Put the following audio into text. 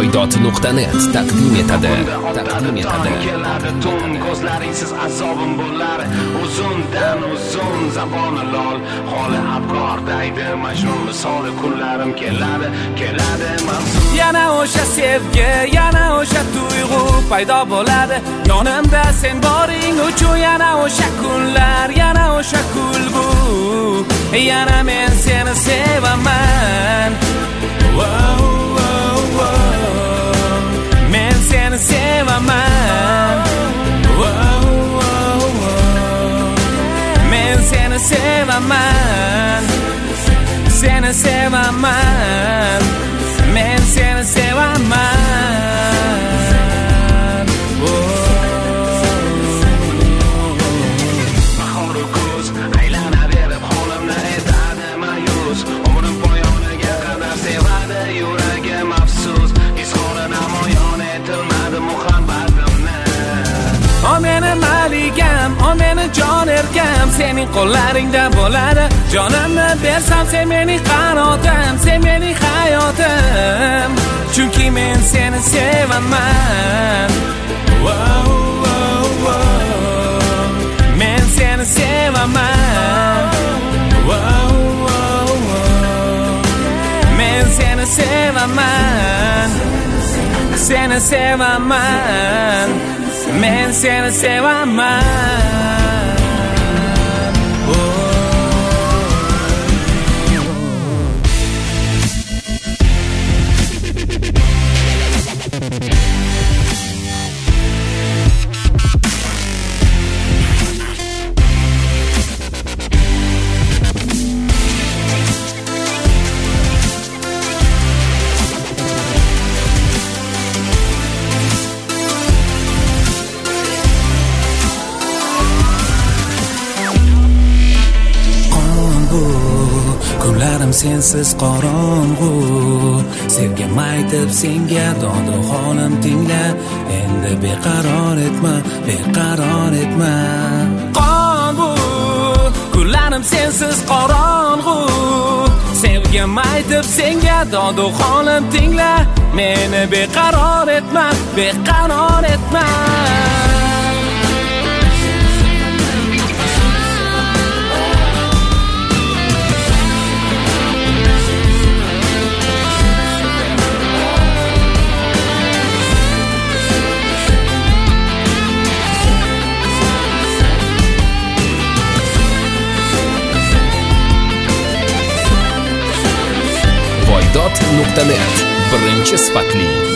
Voydot.net taqdim etadi. Keladi tun ko'zlaringsiz azobim bo'lar. Uzundan uzun zaboni lol. Holi abgor daydi Majnun misoli kunlarim keladi mavzu. Yana o'sha sevgi, yana o'sha tuyg'u paydo bo'ladi. Yonimda sen boring uchun yana o'sha kunlar, yana o'sha kulgu. Yana men seni sevaman. Men seni sevaman. Men seni sevaman. Seni sevaman. Men seni sevaman. Bahor kuz aylanaverib holimni aytadi ma'yus. Umrim poyoniga qadar sevadi yuragim afsus. Izhori namoyon etilmadi muhabbatimni. O meni malikam, o meni jon erkam, sening qo'llaringda bo'ladi. Jonimni bersam sen meni qanotim, sen meni hayotim. Chunki men seni sevaman. Men seni sevaman. Men seni sevaman. Seni sevaman. Men seni sevaman. Kunlarim sensiz qorong'u, sevgim aytib senga dodu holim tingla. Endi beqaror etma, beqaror etma. Qorong'u, kunlarim sensiz qorong'u, sevgim aytib senga dodu holim tingla. Meni beqaror etma, beqaror etma. Voydot.net birinchi sifatli